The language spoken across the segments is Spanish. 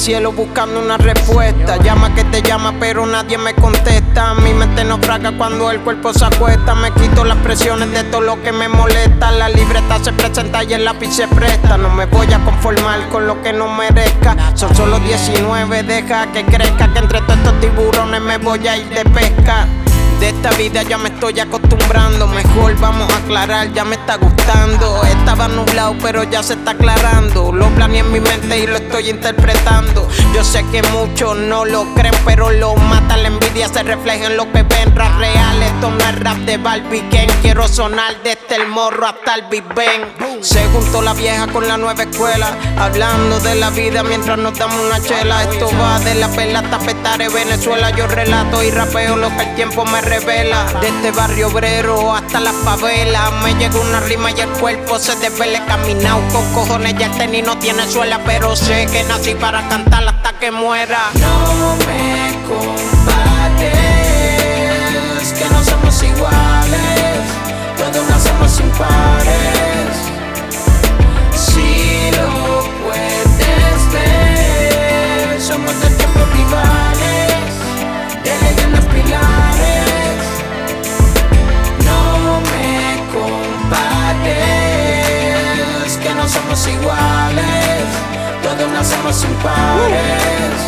cielo buscando una respuesta. Llama que te llama pero nadie me contesta. Mi mente naufraga cuando el cuerpo se acuesta. Me quito las presiones de todo lo que me molesta. La libreta se presenta y el lápiz se presta. No me voy a conformar con lo que no merezca. Son solo 19, deja que crezca, que entre todos estos tiburones me voy a ir de pesca. De esta vida ya me estoy acostumbrando. Mejor vamos a aclarar, ya me está gustando. Estaba nublado pero ya se está aclarando. Lo planeé en mi mente y lo estoy interpretando. Yo sé que muchos no lo creen, pero lo mata la envidia, se refleja en lo que ven. Rap real, esto no es rap de Barbie Ken. Quiero sonar desde el morro hasta el Big Ben. Se juntó la vieja con la nueva escuela, hablando de la vida mientras nos damos una chela. Esto va de la perla hasta Petare, Venezuela. Yo relato y rapeo lo que el tiempo me revela. Desde barrio obrero hasta la favela, me llega una rima y el cuerpo se desvela. He caminado con cojones, ya el tenis no tiene suela, pero sé que nací para cantar hasta que muera. No me compares, que no somos iguales, todos nacemos sin pares. Si lo puedes ver, somos de tiempos rivales, de leyendas pilares. No me compares, que no somos iguales, todos nacemos sin pares.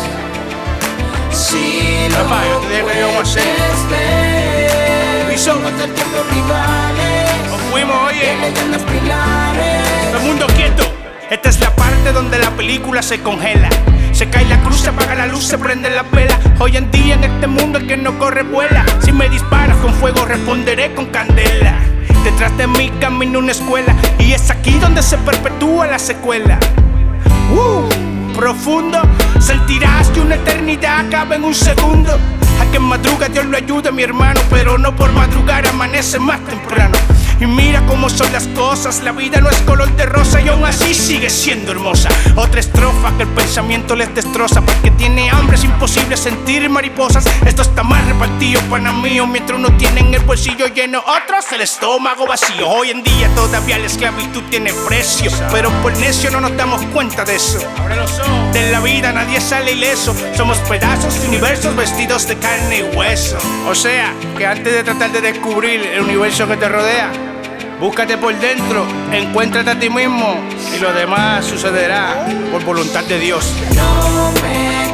Si lo puedes ver, somos de tiempos rivales, Nos fuimos, oye. de leyendas pilares. Todo el mundo quieto. Esta es la parte donde la película se congela. Se cae la cruz, se apaga la luz, se prende la vela. Hoy en día en este mundo el que no corre vuela. Si me disparas con fuego responderé con candela. Detrás de mí camino una escuela y es aquí donde se perpetúa la secuela. Profundo, sentirás que una eternidad acaba en un segundo. A quien madruga Dios lo ayuda, mi hermano, pero no por madrugar amanece más temprano. Y mira cómo son las cosas, la vida no es color de rosa y aún así sigue siendo hermosa. Otra estrofa que el pensamiento les destroza, porque tiene hambre es imposible sentir mariposas. Esto está más repartido, pana mío, mientras uno tiene en el bolsillo lleno, otros el estómago vacío. Hoy en día todavía la esclavitud tiene precio, pero por necio no nos damos cuenta de eso. De la vida nadie sale ileso, somos pedazos de universos vestidos de carne y hueso. O sea, que antes de tratar de descubrir el universo que te rodea, búscate por dentro, encuéntrate a ti mismo y lo demás sucederá por voluntad de Dios. No me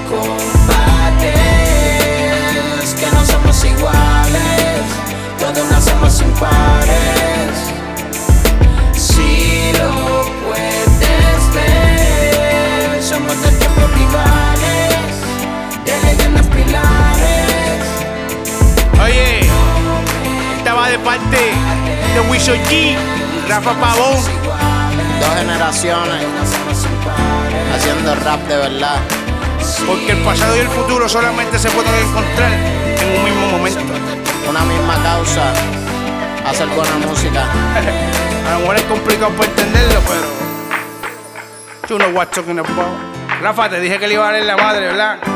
compares, que no somos iguales, todos nacemos sin pares. Si lo puedes ver, somos de tiempos rivales, de leyendas pilares. Oye, estaba de parte de Wiso G, Rafa Pavón. Dos generaciones haciendo rap de verdad. Porque el pasado y el futuro solamente se pueden encontrar en un mismo momento. Una misma causa, hacer buena música. A lo mejor es complicado para entenderlo, pero you know what I'm talking about. Rafa, te dije que le iba a dar la madre, ¿verdad?